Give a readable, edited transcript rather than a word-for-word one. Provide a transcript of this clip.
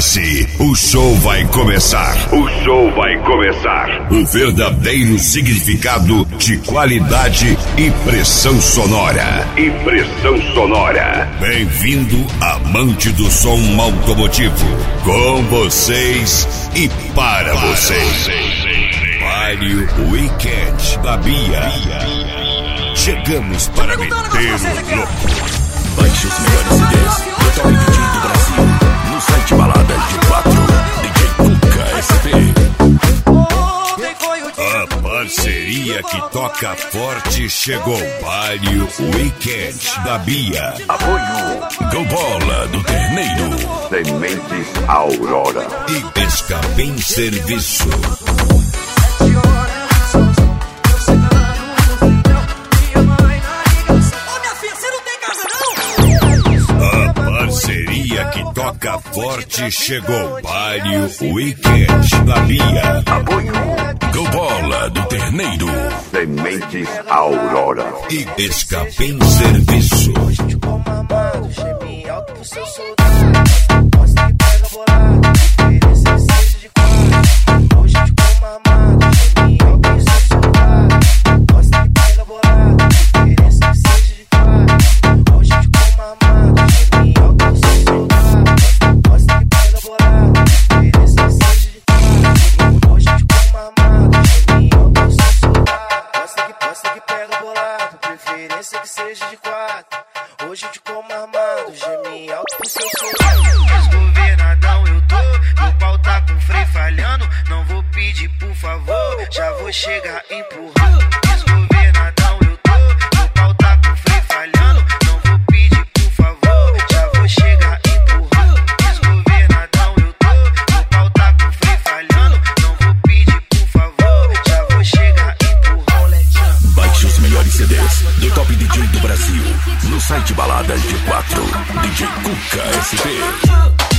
Prepare-se, o show vai começar. O show vai começar. O verdadeiro significado de qualidade e pressão sonora. Bem-vindo, amante do som automotivo. Com vocês e para vocês. Palio Weekend da Bia. Chegamos para meter o louco. Baixe os melhores CDs do Top DJ do Brasil no site Baladas de 4, DJ Cuca SP. A parceria que toca forte chegou. Palio Weekend da Bia. Apoio Go Bola do Terneiro, Sementes Aurora E Escapem Serviço. Parceria que toca forte chegou. Palio Weekend da Bia. Apoio Go Bola do Terneiro, Sementes Aurora E Escapem Serviço. Que seja de 4, hoje eu te como armado, geme alto pro seu som. Desgovernadão eu tô, o pau tá com freio falhando, não vou pedir por favor, já vou chegar empurrando. Desgovernadão eu tô, o pau tá com freio falhando, não vou pedir por favor, já vou chegar empurrando. Desgovernadão eu tô, o pau tá com freio falhando, não vou pedir por favor, já vou chegar empurrando. baixe os melhores CDs do Top DJ do Brasil no site Baladas de 4, DJ Cuca SP.